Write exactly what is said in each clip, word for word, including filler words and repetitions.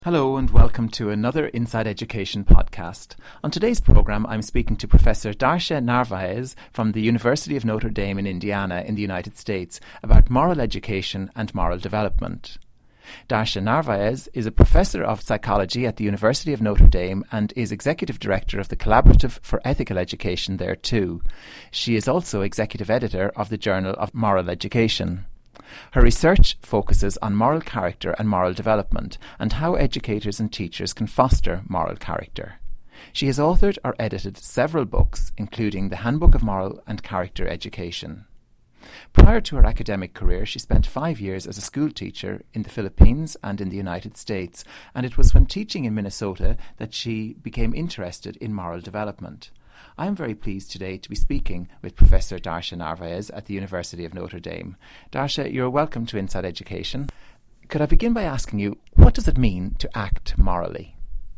Hello and welcome to another Inside Education podcast. On today's program, I'm speaking to Professor Darcia Narvaez from the University of Notre Dame in Indiana in the United States about moral education and moral development. Darcia Narvaez is a professor of psychology at the University of Notre Dame and is executive director of the Collaborative for Ethical Education there too. She is also executive editor of the Journal of Moral Education. Her research focuses on moral character and moral development and how educators and teachers can foster moral character. She has authored or edited several books, including The Handbook of Moral and Character Education. Prior to her academic career, she spent five years as a school teacher in the Philippines and in the United States, and it was when teaching in Minnesota that she became interested in moral development. I am very pleased today to be speaking with Professor Darcia Narvaez at the University of Notre Dame. Darcia, you're welcome to Inside Education. Could I begin by asking you, what does it mean to act morally?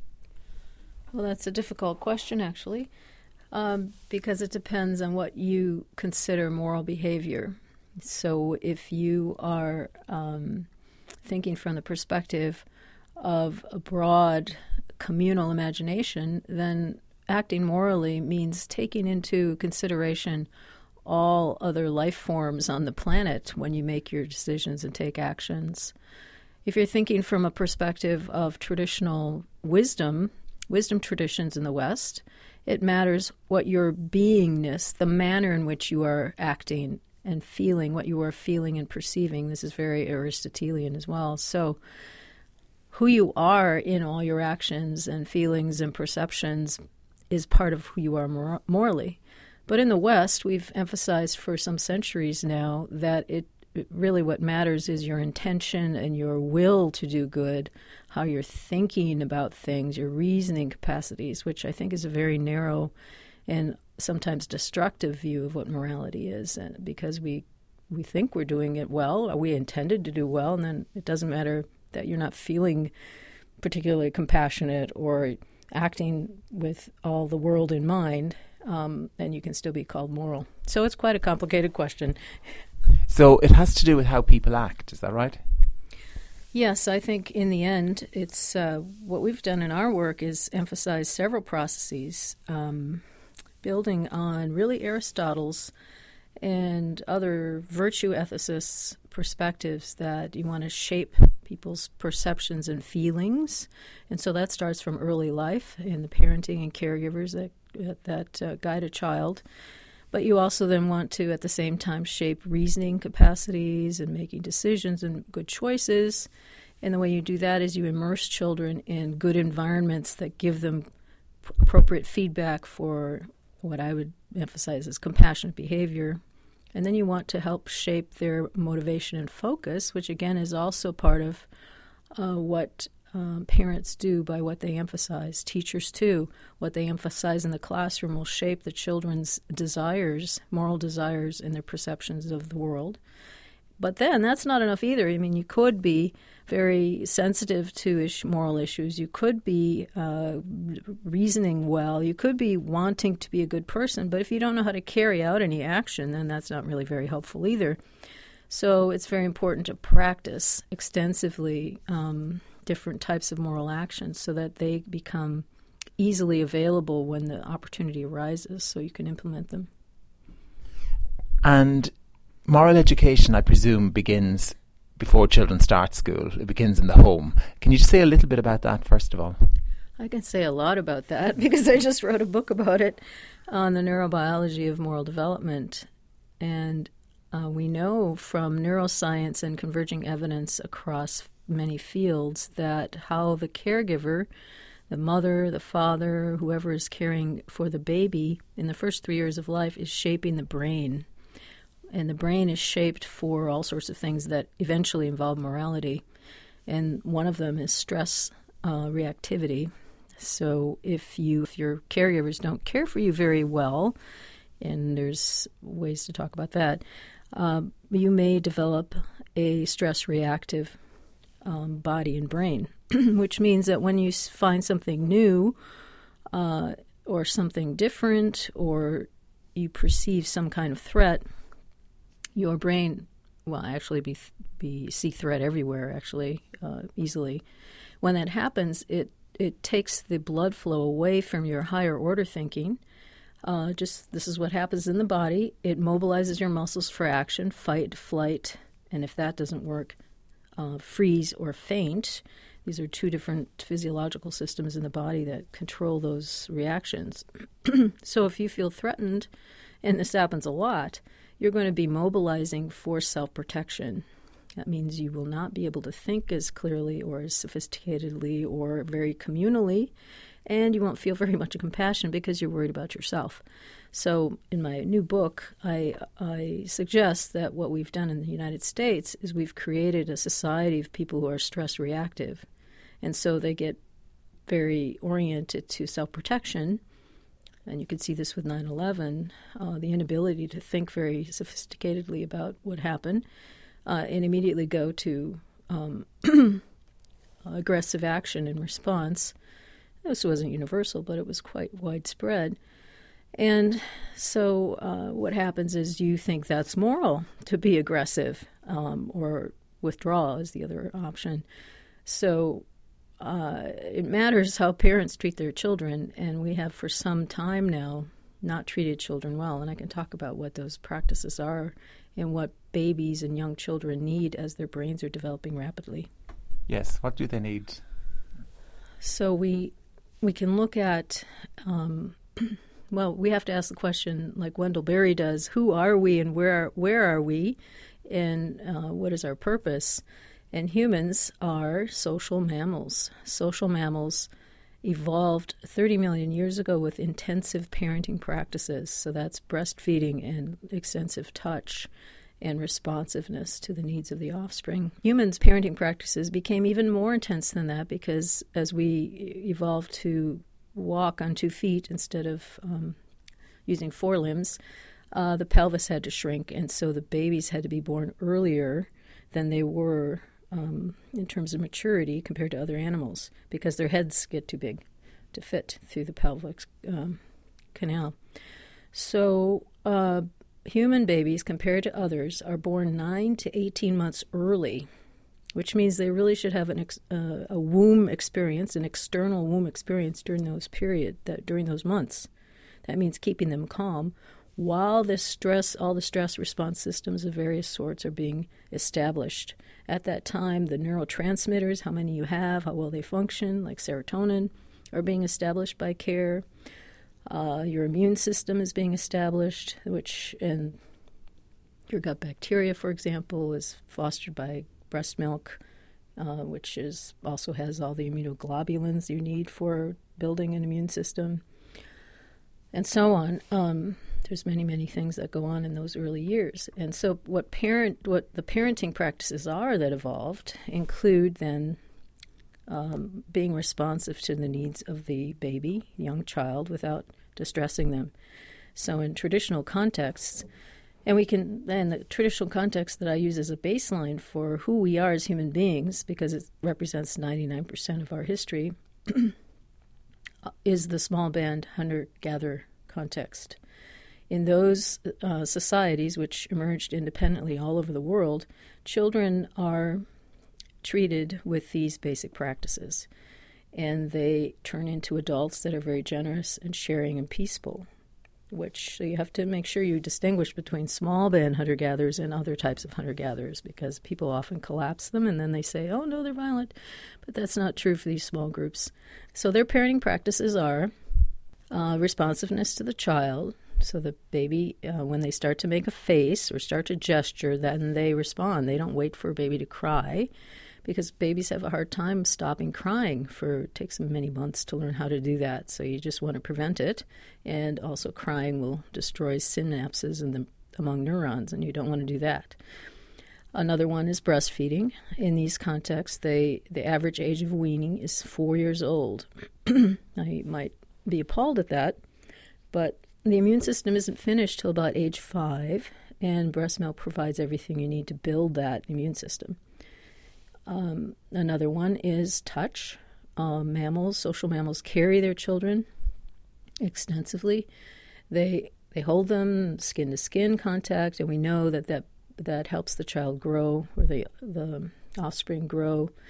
Well, that's a difficult question, actually, um, because it depends on what you consider moral behavior. So if you are um, thinking from the perspective of a broad communal imagination, then acting morally means taking into consideration all other life forms on the planet when you make your decisions and take actions. If you're thinking from a perspective of traditional wisdom, wisdom traditions in the West, it matters what your beingness, the manner in which you are acting and feeling, what you are feeling and perceiving. This is very Aristotelian as well. So who you are in all your actions and feelings and perceptions is part of who you are mor- morally. But in the West, we've emphasized for some centuries now that it, it really what matters is your intention and your will to do good, how you're thinking about things, your reasoning capacities, which I think is a very narrow and sometimes destructive view of what morality is, and because we we think we're doing it well, we intended to do well, and then it doesn't matter that you're not feeling particularly compassionate or acting with all the world in mind, um, and you can still be called moral. So it's quite a complicated question. So it has to do with how people act, is that right? Yes, I think in the end, it's uh, what we've done in our work is emphasize several processes, um, building on really Aristotle's and other virtue ethicists' perspectives that you want to shape people's perceptions and feelings. And so that starts from early life in the parenting and caregivers that, that uh, guide a child. But you also then want to, at the same time, shape reasoning capacities and making decisions and good choices. And the way you do that is you immerse children in good environments that give them p- appropriate feedback for what I would emphasize as compassionate behavior. And then you want to help shape their motivation and focus, which again is also part of uh, what um, parents do by what they emphasize. Teachers too, what they emphasize in the classroom will shape the children's desires, moral desires, and their perceptions of the world. But then that's not enough either. I mean, you could be very sensitive to ish- moral issues. You could be uh, reasoning well. You could be wanting to be a good person. But if you don't know how to carry out any action, then that's not really very helpful either. So it's very important to practice extensively um, different types of moral actions so that they become easily available when the opportunity arises so you can implement them. And moral education, I presume, begins before children start school. It begins in the home. Can you just say a little bit about that, first of all? I can say a lot about that because I just wrote a book about it on the neurobiology of moral development. And uh, we know from neuroscience and converging evidence across many fields that how the caregiver, the mother, the father, whoever is caring for the baby in the first three years of life is shaping the brain. And the brain is shaped for all sorts of things that eventually involve morality. And one of them is stress uh, reactivity. So if you, if your caregivers don't care for you very well, and there's ways to talk about that, uh, you may develop a stress reactive um, body and brain, which means that when you find something new uh, or something different or you perceive some kind of threat, your brain will actually be be see threat everywhere, actually, uh, easily, when that happens, it, it takes the blood flow away from your higher order thinking. Uh, just this is what happens in the body. It mobilizes your muscles for action, fight, flight, and if that doesn't work, uh, freeze or faint. These are two different physiological systems in the body that control those reactions. So if you feel threatened, and this happens a lot, you're going to be mobilizing for self-protection. That means you will not be able to think as clearly or as sophisticatedly or very communally, and you won't feel very much compassion because you're worried about yourself. So in my new book, I, I suggest that what we've done in the United States is we've created a society of people who are stress reactive. And so they get very oriented to self-protection. And you can see this with nine eleven, uh, the inability to think very sophisticatedly about what happened, uh, and immediately go to um, aggressive action in response. This wasn't universal, but it was quite widespread. And so uh, what happens is you think that's moral to be aggressive, um, or withdraw is the other option. So uh, it matters how parents treat their children, and we have for some time now not treated children well. And I can talk about what those practices are and what babies and young children need as their brains are developing rapidly. Yes, what do they need? So we we can look at... Um, Well, we have to ask the question, like Wendell Berry does, who are we and where where are we, and uh, what is our purpose? And humans are social mammals. Social mammals evolved thirty million years ago with intensive parenting practices. So that's breastfeeding and extensive touch and responsiveness to the needs of the offspring. Humans' parenting practices became even more intense than that because as we evolved to walk on two feet instead of um, using four limbs, uh, the pelvis had to shrink, and so the babies had to be born earlier than they were um, in terms of maturity compared to other animals because their heads get too big to fit through the pelvic um, canal. So uh, human babies, compared to others, are born nine to eighteen months early, which means they really should have an ex, uh, a womb experience, an external womb experience during those period, that during those months. That means keeping them calm while the stress, all the stress response systems of various sorts are being established. At that time, the neurotransmitters, how many you have, how well they function, like serotonin, are being established by care. Uh, your immune system is being established, which, and your gut bacteria, for example, is fostered by breast milk, uh, which is also has all the immunoglobulins you need for building an immune system, and so on. Um, there's many, many things that go on in those early years. And so what parent, what the parenting practices are that evolved include then um, being responsive to the needs of the baby, young child, without distressing them. So in traditional contexts, and we can, and the traditional context that I use as a baseline for who we are as human beings, because it represents ninety-nine percent of our history, is the small band hunter-gatherer context. In those uh, societies which emerged independently all over the world, children are treated with these basic practices, and they turn into adults that are very generous and sharing and peaceful. Which so you have to make sure you distinguish between small band hunter-gatherers and other types of hunter-gatherers, because people often collapse them and then they say, oh, no, they're violent. But that's not true for these small groups. So their parenting practices are uh, responsiveness to the child. So the baby, uh, when they start to make a face or start to gesture, then they respond. They don't wait for a baby to cry, because babies have a hard time stopping crying. For it takes them many months to learn how to do that. So you just want to prevent it. And also crying will destroy synapses in the, among neurons, and you don't want to do that. Another one is breastfeeding. In these contexts, they, the average age of weaning is four years old. Now, you might be appalled at that, but the immune system isn't finished till about age five, and breast milk provides everything you need to build that immune system. Um, another one is touch. Uh, mammals, social mammals, carry their children extensively. They they hold them skin to skin contact, and we know that that, that helps the child grow, or the the offspring grow.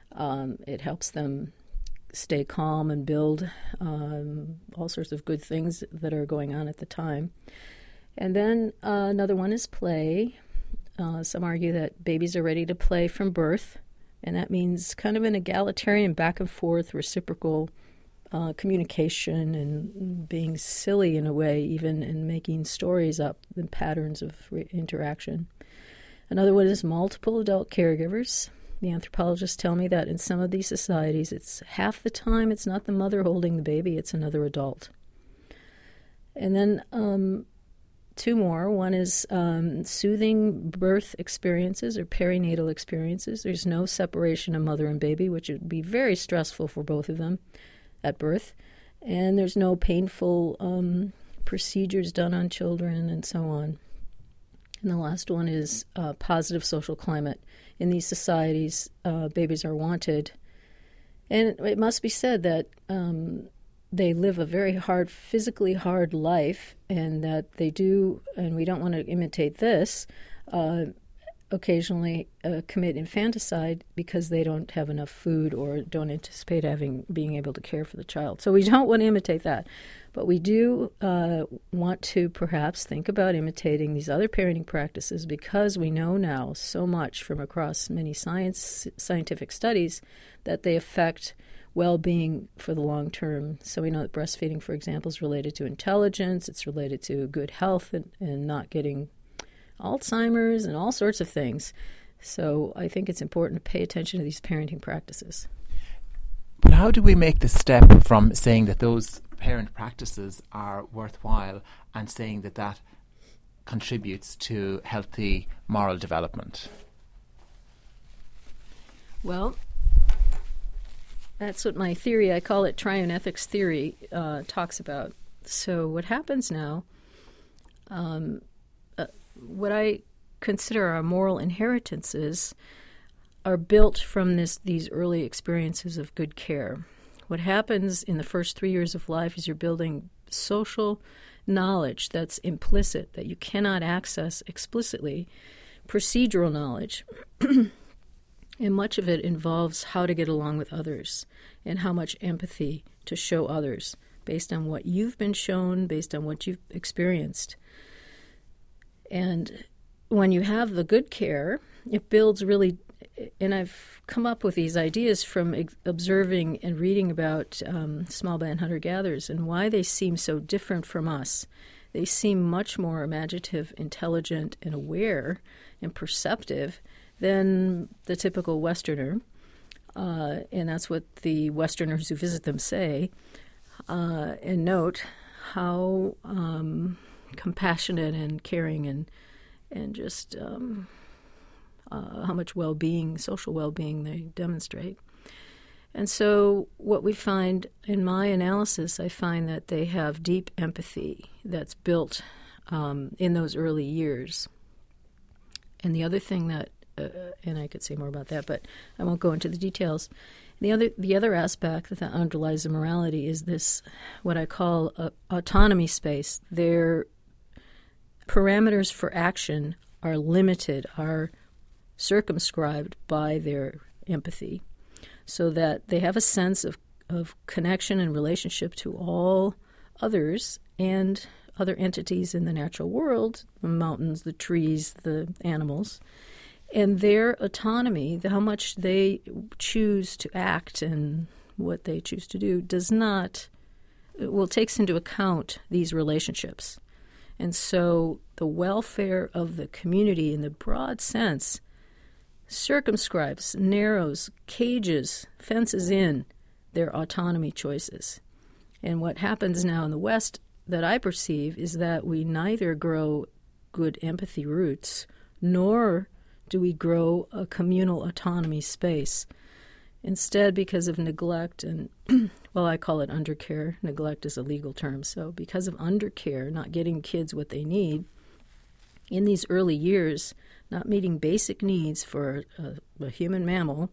Um, it helps them stay calm and build um, all sorts of good things that are going on at the time. And then uh, another one is play. Uh, some argue that babies are ready to play from birth, and that means kind of an egalitarian back and forth reciprocal uh, communication and being silly in a way, even and making stories up, the patterns of re- interaction. Another one is multiple adult caregivers. The anthropologists tell me that in some of these societies, it's half the time it's not the mother holding the baby, it's another adult. And then um, two more. One is um, soothing birth experiences or perinatal experiences. There's no separation of mother and baby, which would be very stressful for both of them at birth. And there's no painful um, procedures done on children and so on. And the last one is uh, positive social climate. In these societies, uh, babies are wanted. And it must be said that um, they live a very hard, physically hard life, and that they do, and we don't want to imitate this, uh, occasionally uh, commit infanticide because they don't have enough food or don't anticipate having being able to care for the child. So we don't want to imitate that. But we do uh, want to perhaps think about imitating these other parenting practices because we know now so much from across many science scientific studies that they affect well-being for the long term. So we know that breastfeeding, for example, is related to intelligence, it's related to good health and, and not getting Alzheimer's and all sorts of things. So I think it's important to pay attention to these parenting practices. But how do we make the step from saying that those parent practices are worthwhile and saying that that contributes to healthy moral development? Well, that's what my theory, I call it triune ethics theory, uh, talks about. So what happens now, um, uh, what I consider our moral inheritances are built from this these early experiences of good care. What happens in the first three years of life is you're building social knowledge that's implicit, that you cannot access explicitly, procedural knowledge. And much of it involves how to get along with others and how much empathy to show others based on what you've been shown, based on what you've experienced. And when you have the good care, it builds really, and I've come up with these ideas from ex- observing and reading about um, small band hunter-gatherers and why they seem so different from us. They seem much more imaginative, intelligent, and aware and perceptive than the typical Westerner. Uh, and that's what the Westerners who visit them say. Uh, and note how um, compassionate and caring and and just um, uh, how much well-being, social well-being they demonstrate. And so what we find in my analysis, I find that they have deep empathy that's built um, in those early years. And the other thing that, uh, and I could say more about that, but I won't go into the details. The other the other aspect that underlies the morality is this, what I call a, autonomy space. Their parameters for action are limited, are circumscribed by their empathy, so that they have a sense of, of connection and relationship to all others and other entities in the natural world, the mountains, the trees, the animals. And their autonomy, the, how much they choose to act and what they choose to do, does not, well, takes into account these relationships. And so the welfare of the community in the broad sense circumscribes, narrows, cages, fences in their autonomy choices. And what happens now in the West that I perceive is that we neither grow good empathy roots, nor do we grow a communal autonomy space. Instead, because of neglect and, well, I call it undercare. Neglect is a legal term. So because of undercare, not getting kids what they need, in these early years, not meeting basic needs for a, a human mammal,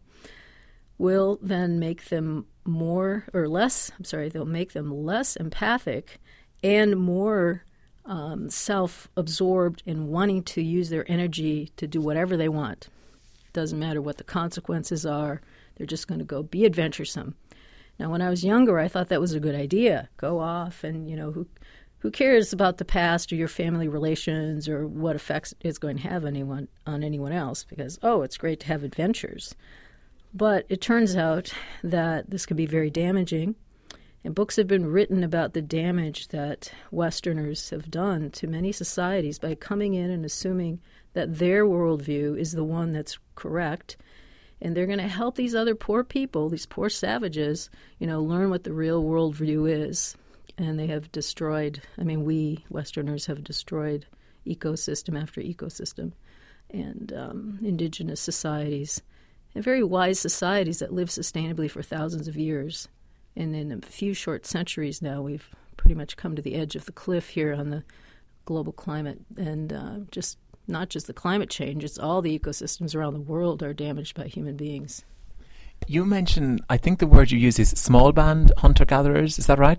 will then make them more, or less, I'm sorry, they'll make them less empathic and more um, self-absorbed in wanting to use their energy to do whatever they want. Doesn't matter what the consequences are, They're just going to go be adventuresome. Now, when I was younger, I thought that was a good idea. Go off and, you know, who who cares about the past or your family relations or what effects it's going to have anyone on anyone else because, oh, it's great to have adventures. But it turns out that this could be very damaging. And books have been written about the damage that Westerners have done to many societies by coming in and assuming that their worldview is the one that's correct. And they're going to help these other poor people, these poor savages, you know, learn what the real worldview is. And they have destroyed, I mean, we Westerners have destroyed ecosystem after ecosystem and um, indigenous societies and very wise societies that live sustainably for thousands of years. And in a few short centuries now, we've pretty much come to the edge of the cliff here on the global climate. And uh, just not just the climate change, it's all the ecosystems around the world are damaged by human beings. You mentioned, I think the word you use is small band hunter-gatherers, is that right?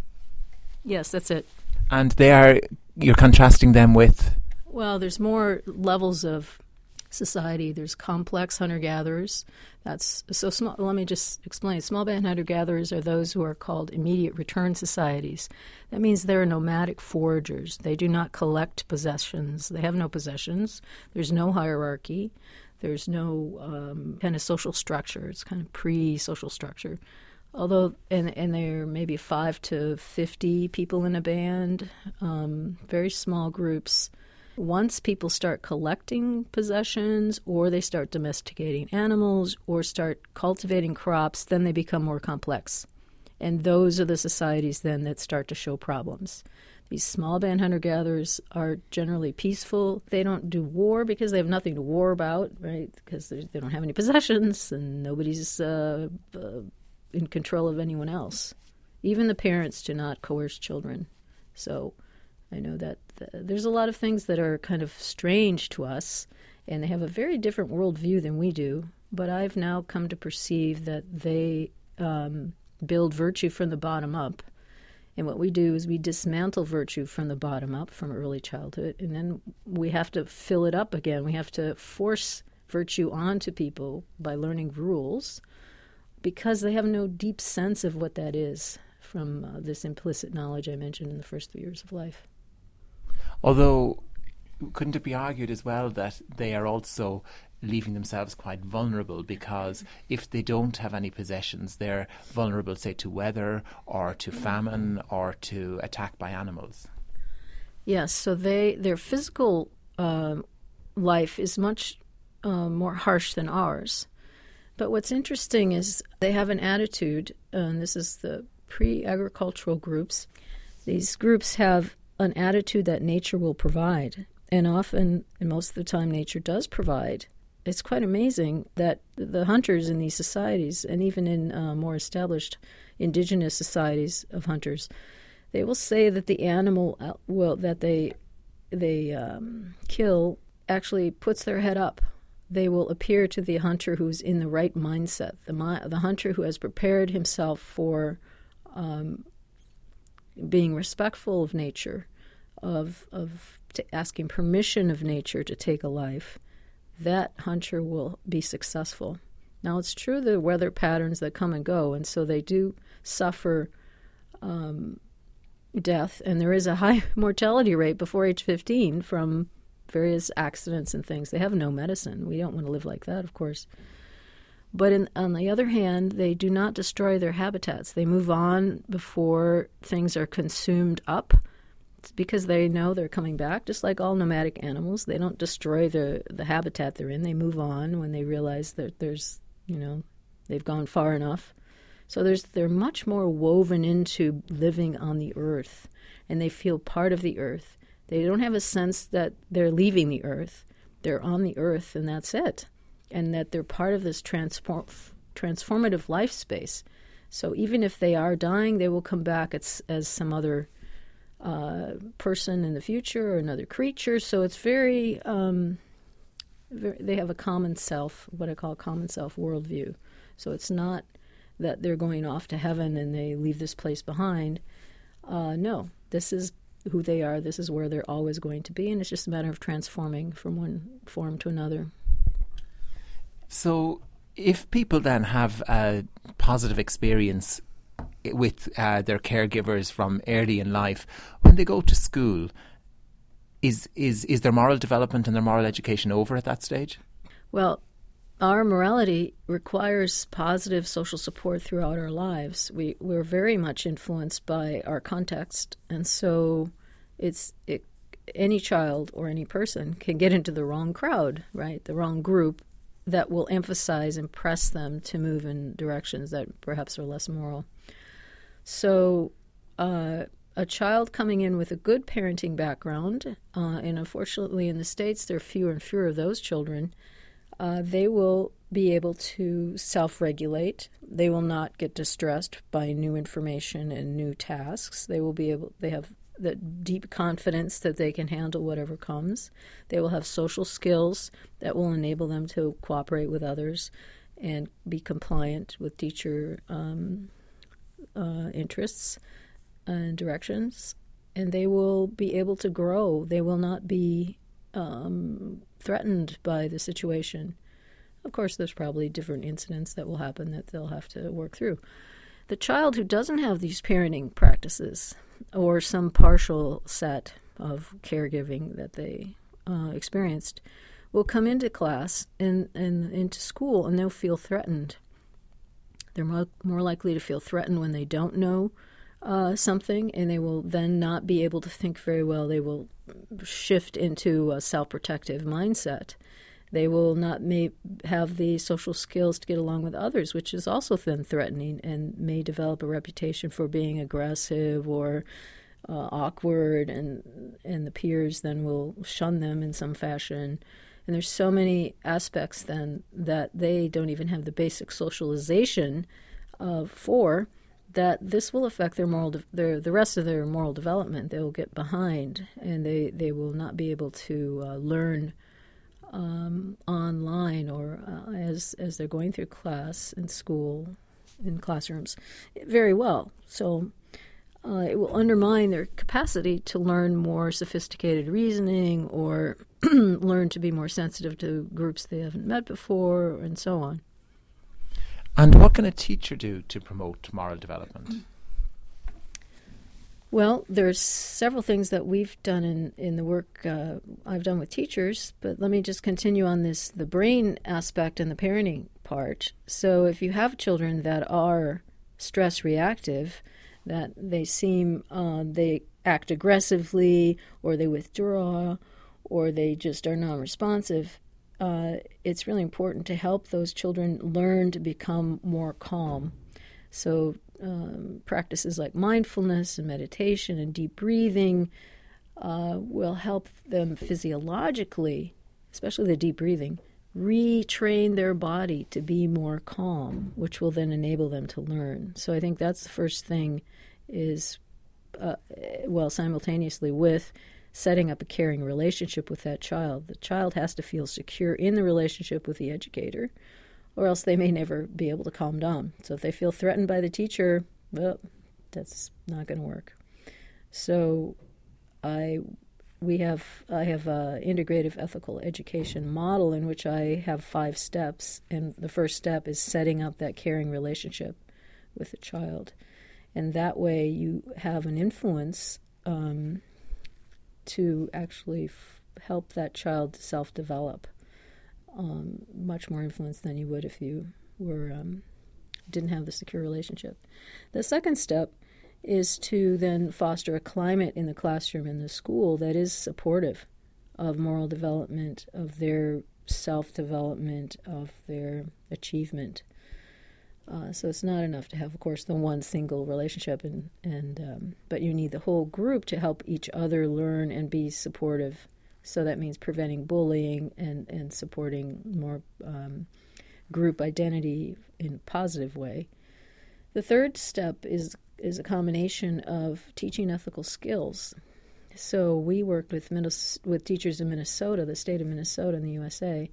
Yes, that's it. And they are, you're contrasting them with? Well, there's more levels of society. There's complex hunter-gatherers. That's so small. Let me just explain. Small band hunter-gatherers are those who are called immediate return societies. That means they're nomadic foragers. They do not collect possessions. They have no possessions. There's no hierarchy. There's no um, kind of social structure. It's kind of pre-social structure. Although, and, and there are maybe five to fifty people in a band, um, very small groups. Once people start collecting possessions or they start domesticating animals or start cultivating crops, then they become more complex. And those are the societies then that start to show problems. These small band hunter-gatherers are generally peaceful. They don't do war because they have nothing to war about, right? Because they don't have any possessions and nobody's uh, uh, in control of anyone else. Even the parents do not coerce children. So I know that th- there's a lot of things that are kind of strange to us, and they have a very different worldview than we do. But I've now come to perceive that they um, build virtue from the bottom up. And what we do is we dismantle virtue from the bottom up, from early childhood, and then we have to fill it up again. We have to force virtue onto people by learning rules, because they have no deep sense of what that is from uh, this implicit knowledge I mentioned in the first three years of life. Although, couldn't it be argued as well that they are also leaving themselves quite vulnerable, because if they don't have any possessions, they're vulnerable, say, to weather or to famine or to attack by animals? Yes, so they their physical uh, life is much uh, more harsh than ours. But what's interesting is they have an attitude, and this is the pre-agricultural groups. These groups have an attitude that nature will provide, and often, and most of the time, nature does provide. It's quite amazing that the hunters in these societies, and even in uh, more established indigenous societies of hunters, they will say that the animal uh, well that they they um, kill actually puts their head up. They will appear to the hunter who's in the right mindset, the mi- the hunter who has prepared himself for um, being respectful of nature, of of t- asking permission of nature to take a life. That hunter will be successful. Now, it's true the weather patterns that come and go, and so they do suffer um, death, and there is a high mortality rate before age fifteen from various accidents and things. They have no medicine. We don't want to live like that, of course. But in, on the other hand, they do not destroy their habitats. They move on before things are consumed up. It's because they know they're coming back, just like all nomadic animals. They don't destroy the, the habitat they're in. They move on when they realize that there's, you know, they've gone far enough. So there's they're much more woven into living on the earth, and they feel part of the earth. They don't have a sense that they're leaving the earth. They're on the earth, and that's it. And that they're part of this transform, transformative life space. So even if they are dying, they will come back as, as some other uh, person in the future or another creature. So it's very, um, very, they have a common self, what I call common self worldview. So it's not that they're going off to heaven and they leave this place behind. Uh, no, this is who they are. This is where they're always going to be, and it's just a matter of transforming from one form to another. So if people then have a positive experience with uh, their caregivers from early in life, when they go to school, is is is their moral development and their moral education over at that stage? Well, our morality requires positive social support throughout our lives. We, we're very much influenced by our context, and so it's it, any child or any person can get into the wrong crowd, right, the wrong group that will emphasize and press them to move in directions that perhaps are less moral. So uh, a child coming in with a good parenting background, uh, and unfortunately in the States there are fewer and fewer of those children, uh, they will be able to self-regulate. They will not get distressed by new information and new tasks. They will be able, they have the deep confidence that they can handle whatever comes. They will have social skills that will enable them to cooperate with others and be compliant with teacher um, uh, interests and directions. And they will be able to grow. They will not be um, threatened by the situation. Of course, there's probably different incidents that will happen that they'll have to work through. The child who doesn't have these parenting practices or some partial set of caregiving that they uh, experienced will come into class and, and into school, and they'll feel threatened. They're more, more likely to feel threatened when they don't know uh, something, and they will then not be able to think very well. They will shift into a self-protective mindset. They will not may have the social skills to get along with others, which is also then threatening, and may develop a reputation for being aggressive or uh, awkward, and and the peers then will shun them in some fashion. And there's so many aspects then that they don't even have the basic socialization uh, for, that this will affect their moral de- their the rest of their moral development. They will get behind, and they, they will not be able to uh, learn Um, online or uh, as as they're going through class in school, in classrooms, very well. So uh, it will undermine their capacity to learn more sophisticated reasoning or learn to be more sensitive to groups they haven't met before, and so on. And what can a teacher do to promote moral development? Well, there's several things that we've done in, in the work uh, I've done with teachers, but let me just continue on this, the brain aspect and the parenting part. So if you have children that are stress reactive, that they seem, uh, they act aggressively, or they withdraw, or they just are non-responsive, uh, it's really important to help those children learn to become more calm. So Um, practices like mindfulness and meditation and deep breathing uh, will help them physiologically, especially the deep breathing, retrain their body to be more calm, which will then enable them to learn. So I think that's the first thing is, uh, well, simultaneously with setting up a caring relationship with that child. The child has to feel secure in the relationship with the educator, or else they may never be able to calm down. So if they feel threatened by the teacher, well, that's not going to work. So I we have I have an integrative ethical education model in which I have five steps, and the first step is setting up that caring relationship with the child. And that way you have an influence um, to actually f- help that child self-develop. Um, much more influence than you would if you were um, didn't have the secure relationship. The second step is to then foster a climate in the classroom and the school that is supportive of moral development, of their self-development, of their achievement. Uh, so it's not enough to have, of course, the one single relationship, and, and um, but you need the whole group to help each other learn and be supportive. So that means preventing bullying and, and supporting more um, group identity in a positive way. The third step is is a combination of teaching ethical skills. So we worked with Minnes- with teachers in Minnesota, the state of Minnesota in the U S A,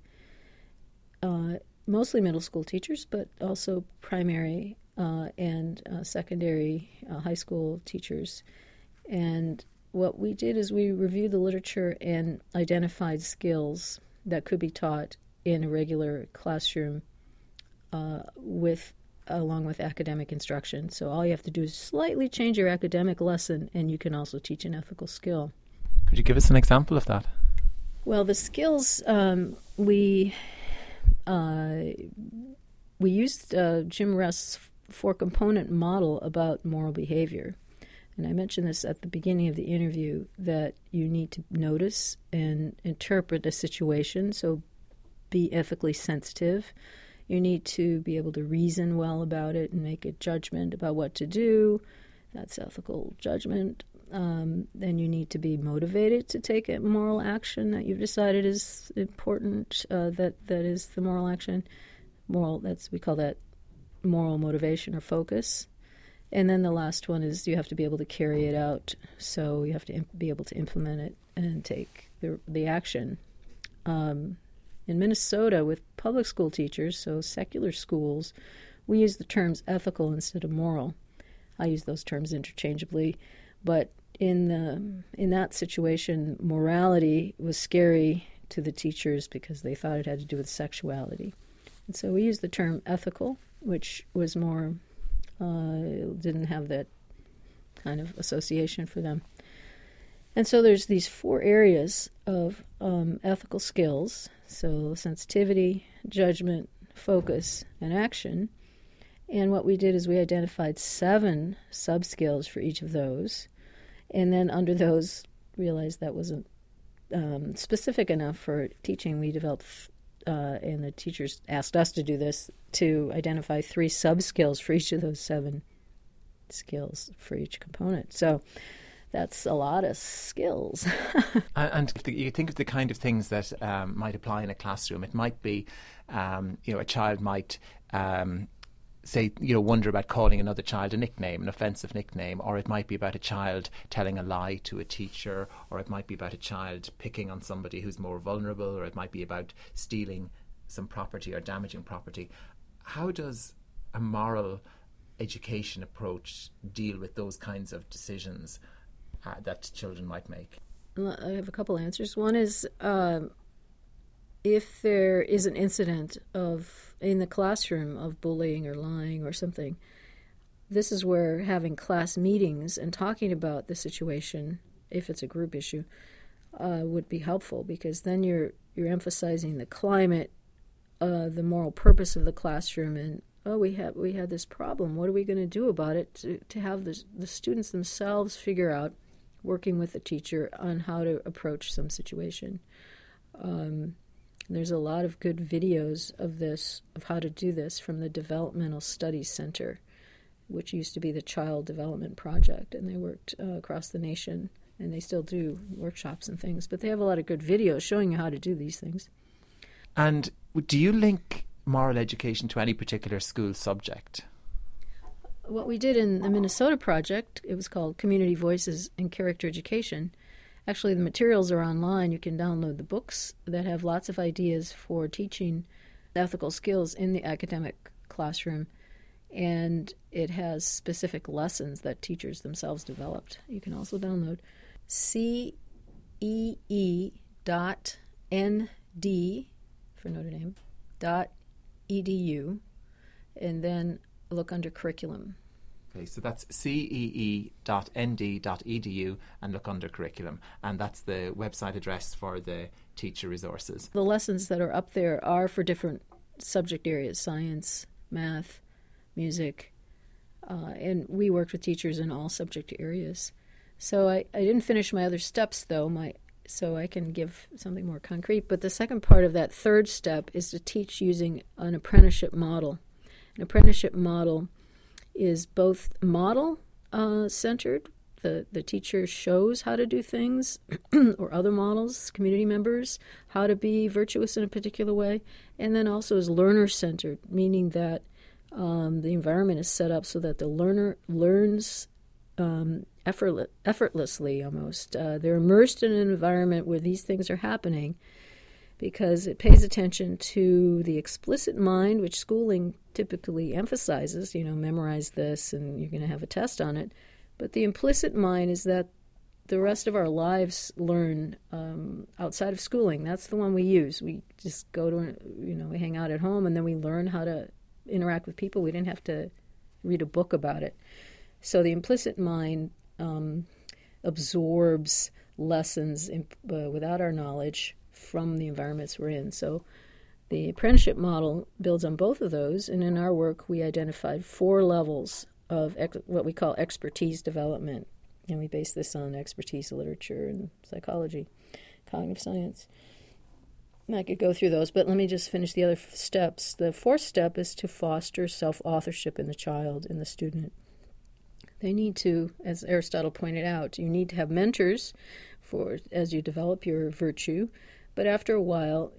uh, mostly middle school teachers, but also primary uh, and uh, secondary uh, high school teachers. And what we did is we reviewed the literature and identified skills that could be taught in a regular classroom uh, with along with academic instruction. So all you have to do is slightly change your academic lesson, and you can also teach an ethical skill. Could you give us an example of that? Well, the skills um, we uh, we used uh, Jim Rest's four-component model about moral behavior. And I mentioned this at the beginning of the interview, that you need to notice and interpret a situation, so be ethically sensitive. You need to be able to reason well about it and make a judgment about what to do. That's ethical judgment. Um, then you need to be motivated to take a moral action that you've decided is important, uh, that, that is the moral action. Moral, that's we call that moral motivation or focus. And then the last one is you have to be able to carry it out. So you have to imp- be able to implement it and take the, the action. Um, in Minnesota, with public school teachers, so secular schools, we use the terms ethical instead of moral. I use those terms interchangeably. But in the in that situation, morality was scary to the teachers because they thought it had to do with sexuality. And so we used the term ethical, which was more... Uh, didn't have that kind of association for them. And so there's these four areas of um, ethical skills, so sensitivity, judgment, focus, and action. And what we did is we identified seven sub-skills for each of those, and then under those realized that wasn't um, specific enough for teaching. We developed Uh, and the teachers asked us to do this, to identify three sub-skills for each of those seven skills for each component. So that's a lot of skills. And if the, you think of the kind of things that um, might apply in a classroom, it might be, um, you know, a child might um, say, you know, wonder about calling another child a nickname, an offensive nickname, or it might be about a child telling a lie to a teacher, or it might be about a child picking on somebody who's more vulnerable, or it might be about stealing some property or damaging property. How does a moral education approach deal with those kinds of decisions uh, that children might make? I have a couple answers. One is uh, if there is an incident of in the classroom of bullying or lying or something, this is where having class meetings and talking about the situation, if it's a group issue, uh, would be helpful, because then you're you're emphasizing the climate, uh, the moral purpose of the classroom, and oh, we have we had this problem. What are we going to do about it? To to have the the students themselves figure out, working with the teacher, on how to approach some situation. Um, There's a lot of good videos of this, of how to do this, from the Developmental Studies Center, which used to be the Child Development Project, and they worked uh, across the nation, and they still do workshops and things, but they have a lot of good videos showing you how to do these things. And do you link moral education to any particular school subject? What we did in the Minnesota project, it was called Community Voices in Character Education. Actually, the materials are online. You can download the books that have lots of ideas for teaching ethical skills in the academic classroom, and it has specific lessons that teachers themselves developed. You can also download C E E dot N D for Notre Dame dot E D U, and then look under curriculum. Okay, so that's C E E dot N D dot E D U and look under curriculum. And that's the website address for the teacher resources. The lessons that are up there are for different subject areas: science, math, music. Uh, and we worked with teachers in all subject areas. So I, I didn't finish my other steps, though, my so I can give something more concrete. But the second part of that third step is to teach using an apprenticeship model. An apprenticeship model is both model uh, centered. The, the teacher shows how to do things, or other models, community members, how to be virtuous in a particular way, and then also is learner-centered, meaning that um, the environment is set up so that the learner learns um, effortless, effortlessly almost. Uh, they're immersed in an environment where these things are happening because it pays attention to the explicit mind, which schooling typically emphasizes, you know, memorize this and you're going to have a test on it. But the implicit mind is that the rest of our lives learn um, outside of schooling. That's the one we use. We just go to, you know, we hang out at home and then we learn how to interact with people. We didn't have to read a book about it. So the implicit mind um, absorbs lessons in, uh, without our knowledge from the environments we're in. So the apprenticeship model builds on both of those, and in our work we identified four levels of ex- what we call expertise development, and we base this on expertise literature and psychology, cognitive science. And I could go through those, but let me just finish the other f- steps. The fourth step is to foster self-authorship in the child, in the student. They need to, as Aristotle pointed out, you need to have mentors for as you develop your virtue, but after a while,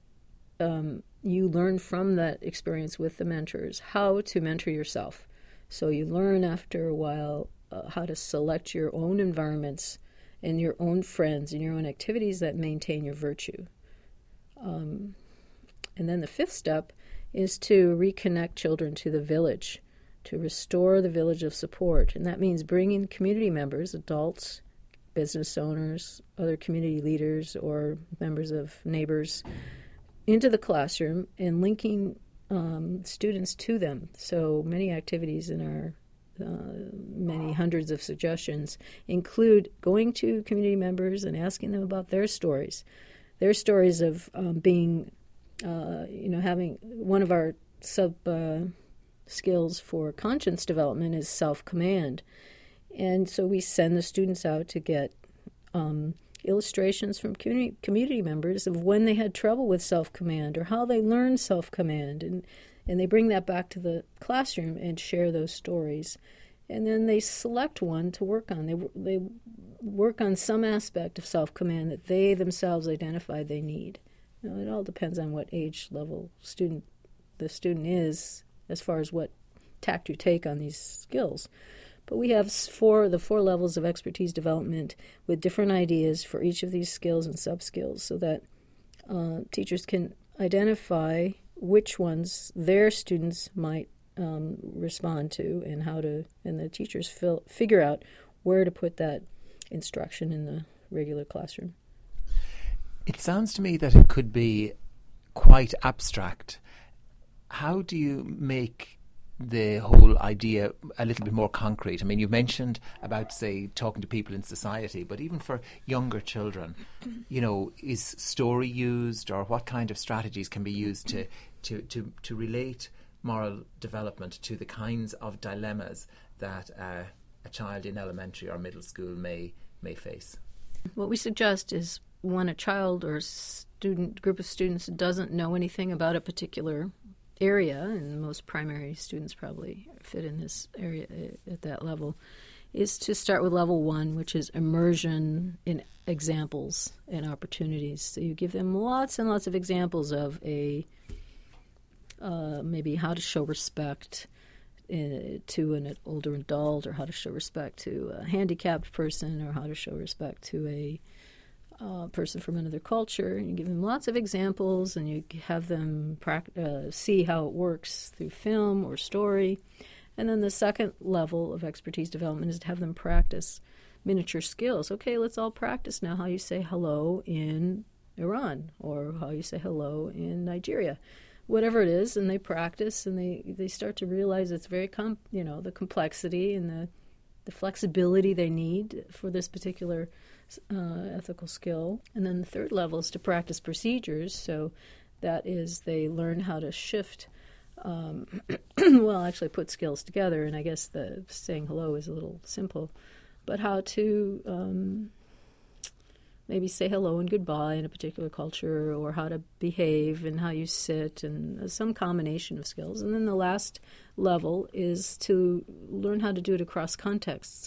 um, you learn from that experience with the mentors how to mentor yourself. So you learn after a while uh, how to select your own environments and your own friends and your own activities that maintain your virtue. Um, and then the fifth step is to reconnect children to the village, to restore the village of support. And that means bringing community members, adults, business owners, other community leaders, or members of neighbors into the classroom and linking um, students to them. So many activities in our uh, many hundreds of suggestions include going to community members and asking them about their stories. Their stories of um, being, uh, you know, having one of our sub uh, skills for conscience development is self-command. And so we send the students out to get um, illustrations from community, community members of when they had trouble with self-command or how they learned self-command. And, and they bring that back to the classroom and share those stories. And then they select one to work on. They, they work on some aspect of self-command that they themselves identify they need. Now, it all depends on what age level student the student is as far as what tact you take on these skills. But we have four the four levels of expertise development with different ideas for each of these skills and sub-skills so that uh, teachers can identify which ones their students might um, respond to and how to, and the teachers fil- figure out where to put that instruction in the regular classroom. It sounds to me that it could be quite abstract. How do you make the whole idea a little bit more concrete? I mean, you've mentioned about, say, talking to people in society, but even for younger children, you know, is story used, or what kind of strategies can be used to, to, to, to relate moral development to the kinds of dilemmas that uh, a child in elementary or middle school may may face? What we suggest is when a child or student group of students doesn't know anything about a particular area, and most primary students probably fit in this area at that level, is to start with level one, which is immersion in examples and opportunities. So you give them lots and lots of examples of a uh, maybe how to show respect in, to an older adult, or how to show respect to a handicapped person, or how to show respect to a Uh, person from another culture. And you give them lots of examples, and you have them pract- uh, see how it works through film or story. And then the second level of expertise development is to have them practice miniature skills. Okay, let's all practice now how you say hello in Iran, or how you say hello in Nigeria, whatever it is. And they practice, and they, they start to realize it's very, com- you know, the complexity and the, the flexibility they need for this particular Uh, ethical skill. And then the third level is to practice procedures. So that is, they learn how to shift, um, well, actually put skills together. And I guess the saying hello is a little simple, but how to um, maybe say hello and goodbye in a particular culture, or how to behave and how you sit, and some combination of skills. And then the last level is to learn how to do it across contexts.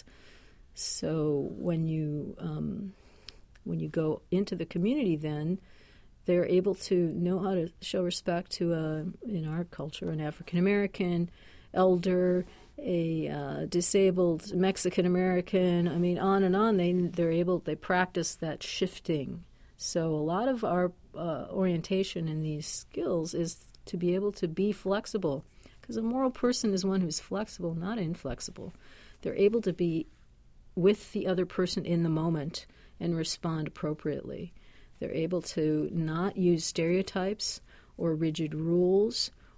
So when you um, when you go into the community, then they're able to know how to show respect to a, in our culture, an African American elder, a uh, disabled Mexican American. I mean, on and on. They they're able they practice that shifting. So a lot of our uh, orientation in these skills is to be able to be flexible, because a moral person is one who's flexible, not inflexible. They're able to be with the other person in the moment and respond appropriately. They're able to not use stereotypes or rigid rules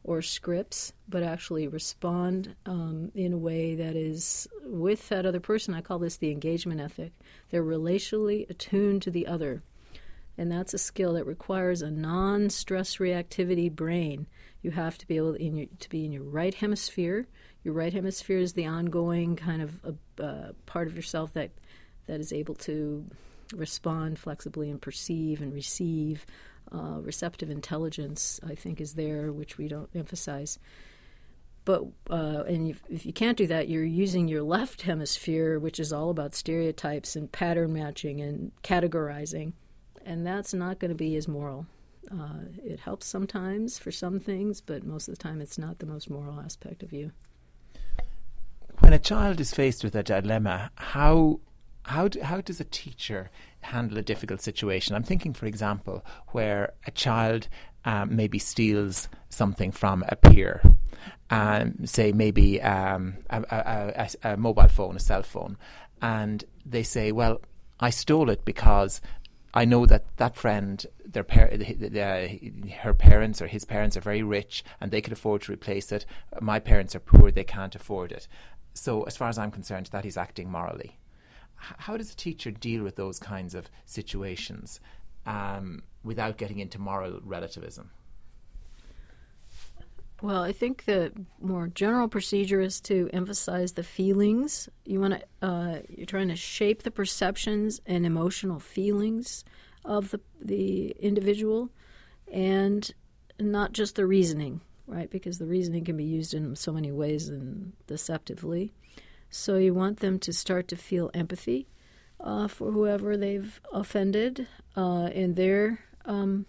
or scripts, but actually respond um, in a way that is with that other person. I call this the engagement ethic. They're relationally attuned to the other. And that's a skill that requires a non-stress reactivity brain. You have to be able to, in your, to be in your right hemisphere. Your right hemisphere is the ongoing kind of uh, uh, part of yourself that that is able to respond flexibly and perceive and receive. Uh, receptive intelligence, I think, is there, which we don't emphasize. But uh, and if, if you can't do that, you're using your left hemisphere, which is all about stereotypes and pattern matching and categorizing, and that's not going to be as moral. Uh, it helps sometimes for some things, but most of the time it's not the most moral aspect of you. When a child is faced with a dilemma, how how do, how does a teacher handle a difficult situation? I'm thinking, for example, where a child um, maybe steals something from a peer, um, say maybe um, a, a, a, a mobile phone, a cell phone, and they say, well, I stole it because I know that that friend, their par- the, the, her parents or his parents are very rich and they could afford to replace it. My parents are poor, they can't afford it. So as far as I'm concerned, that is acting morally. How does a teacher deal with those kinds of situations um, without getting into moral relativism? Well, I think the more general procedure is to emphasize the feelings. You want to, uh, you're trying to shape the perceptions and emotional feelings of the the individual, and not just the reasoning, right? Because the reasoning can be used in so many ways and deceptively. So you want them to start to feel empathy uh, for whoever they've offended uh, in their, um,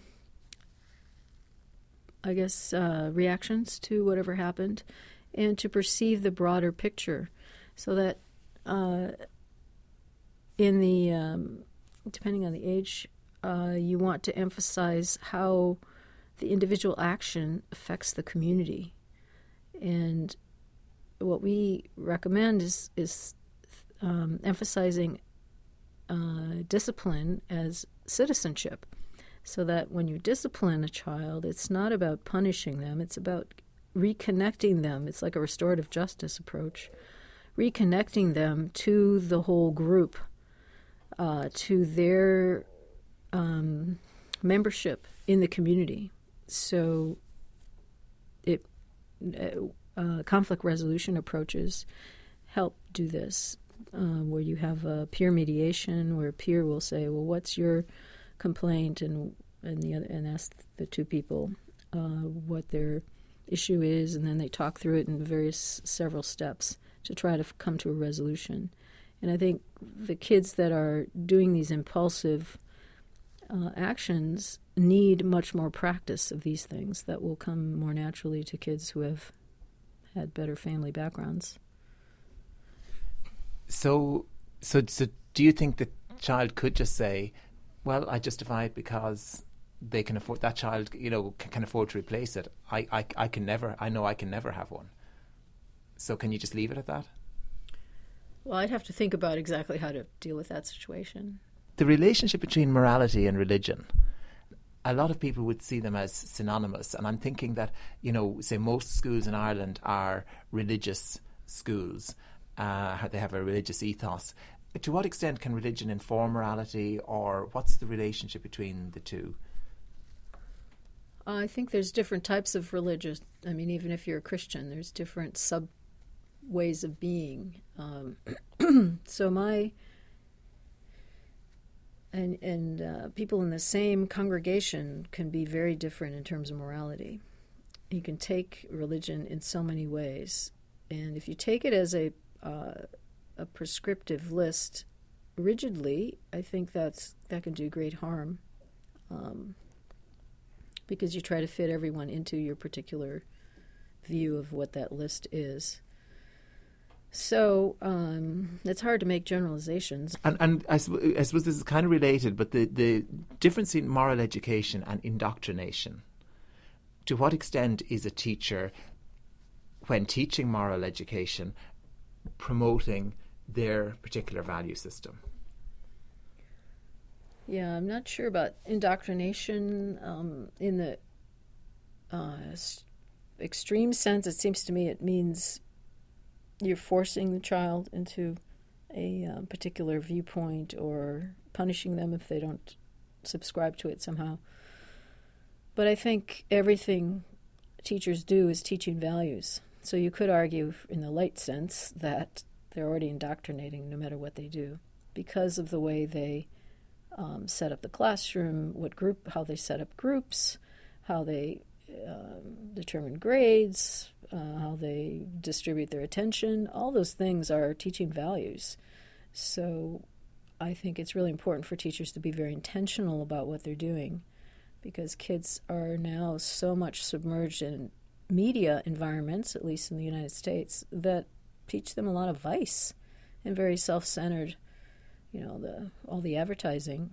I guess, uh, reactions to whatever happened, and to perceive the broader picture, so that uh, in the, um, depending on the age, uh, you want to emphasize how the individual action affects the community. And what we recommend is is um, emphasizing uh, discipline as citizenship, so that when you discipline a child, it's not about punishing them, it's about reconnecting them. It's like a restorative justice approach, reconnecting them to the whole group, uh, to their um, membership in the community. So it uh, Uh, conflict resolution approaches help do this, uh, where you have a peer mediation, where a peer will say, "Well, what's your complaint?" and and the other and ask the two people uh, what their issue is, and then they talk through it in various several steps to try to f- come to a resolution. And I think the kids that are doing these impulsive uh, actions need much more practice of these things that will come more naturally to kids who have had better family backgrounds. So, so, so, do you think the child could just say, "Well, I justify it because they can afford that child, you know, can, can afford to replace it. I, I, I can never. I know I can never have one. So, can you just leave it at that?" Well, I'd have to think about exactly how to deal with that situation. The relationship between morality and religion, a lot of people would see them as synonymous, and I'm thinking that, you know, say most schools in Ireland are religious schools. Uh, they have a religious ethos. To what extent can religion inform morality, or what's the relationship between the two? Uh, I think there's different types of religious. I mean, even if you're a Christian, there's different sub ways of being. Um, so my... And, and uh, people in the same congregation can be very different in terms of morality. You can take religion in so many ways. And if you take it as a uh, a prescriptive list rigidly, I think that's that can do great harm, um, because you try to fit everyone into your particular view of what that list is. So um, it's hard to make generalizations. And, and I, sp- I suppose this is kind of related, but the, the difference in moral education and indoctrination, to what extent is a teacher, when teaching moral education, promoting their particular value system? Yeah, I'm not sure about indoctrination um, in the uh, extreme sense, it seems to me it means you're forcing the child into a uh, particular viewpoint or punishing them if they don't subscribe to it somehow. But I think everything teachers do is teaching values. So you could argue in the light sense that they're already indoctrinating no matter what they do because of the way they um, set up the classroom, what group, how they set up groups, how they uh, determine grades, uh, how they distribute their attention. All those things are teaching values. So I think it's really important for teachers to be very intentional about what they're doing, because kids are now so much submerged in media environments, at least in the United States, that teach them a lot of vice and very self-centered. You know, the all the advertising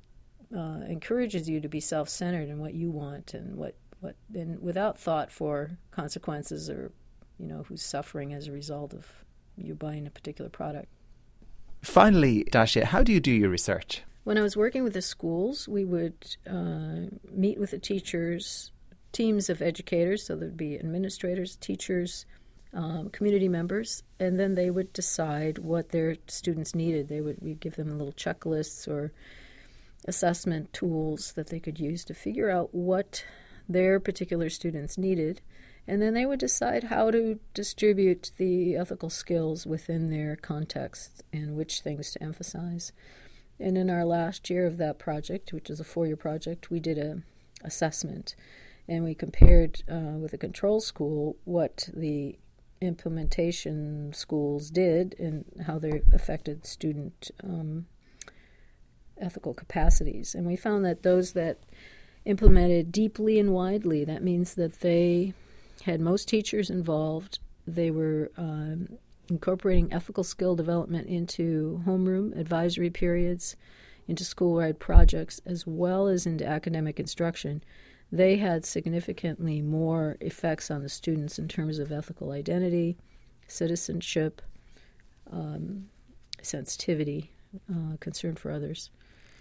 uh, encourages you to be self-centered in what you want and what, what and without thought for consequences or, you know, who's suffering as a result of you buying a particular product. Finally, Darshya, how do you do your research? When I was working with the schools, we would uh, meet with the teachers, teams of educators, so there'd be administrators, teachers, um, community members, and then they would decide what their students needed. They would we'd give them little checklists or assessment tools that they could use to figure out what their particular students needed, and then they would decide how to distribute the ethical skills within their context and which things to emphasize. And in our last year of that project, which is a four-year project, we did a assessment, and we compared uh, with a control school what the implementation schools did and how they affected student um, ethical capacities. And we found that those that implemented deeply and widely, that means that they had most teachers involved. They were um, incorporating ethical skill development into homeroom advisory periods, into school-wide projects, as well as into academic instruction. They had significantly more effects on the students in terms of ethical identity, citizenship, um, sensitivity, uh, concern for others.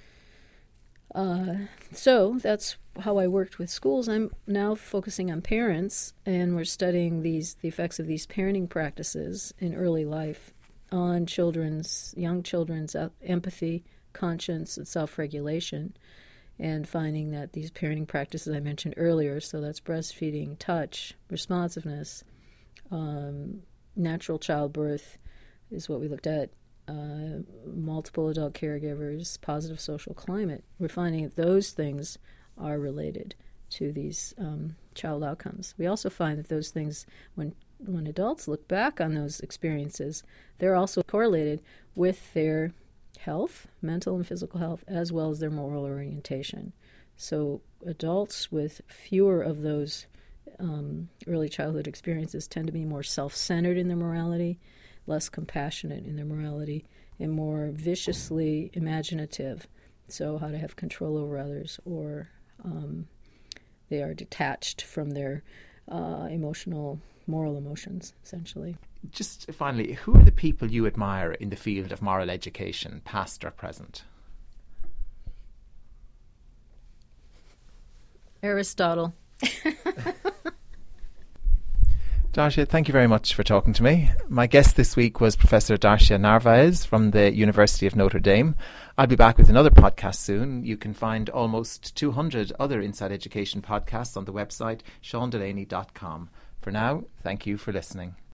Uh, so that's how I worked with schools. I'm now focusing on parents, and we're studying these the effects of these parenting practices in early life on children's, young children's empathy, conscience, and self-regulation, and finding that these parenting practices I mentioned earlier, so that's breastfeeding, touch, responsiveness, um, natural childbirth is what we looked at, Uh, multiple adult caregivers, positive social climate. We're finding that those things are related to these um, child outcomes. We also find that those things, when when adults look back on those experiences, they're also correlated with their health, mental and physical health, as well as their moral orientation. So adults with fewer of those um, early childhood experiences tend to be more self-centered in their morality, less compassionate in their morality, and more viciously imaginative. So how to have control over others, or um, they are detached from their uh, emotional, moral emotions, essentially. Just finally, who are the people you admire in the field of moral education, past or present? Aristotle. Darshya, thank you very much for talking to me. My guest this week was Professor Darshya Narvaez from the University of Notre Dame. I'll be back with another podcast soon. You can find almost two hundred other Inside Education podcasts on the website sean delaney dot com. For now, thank you for listening.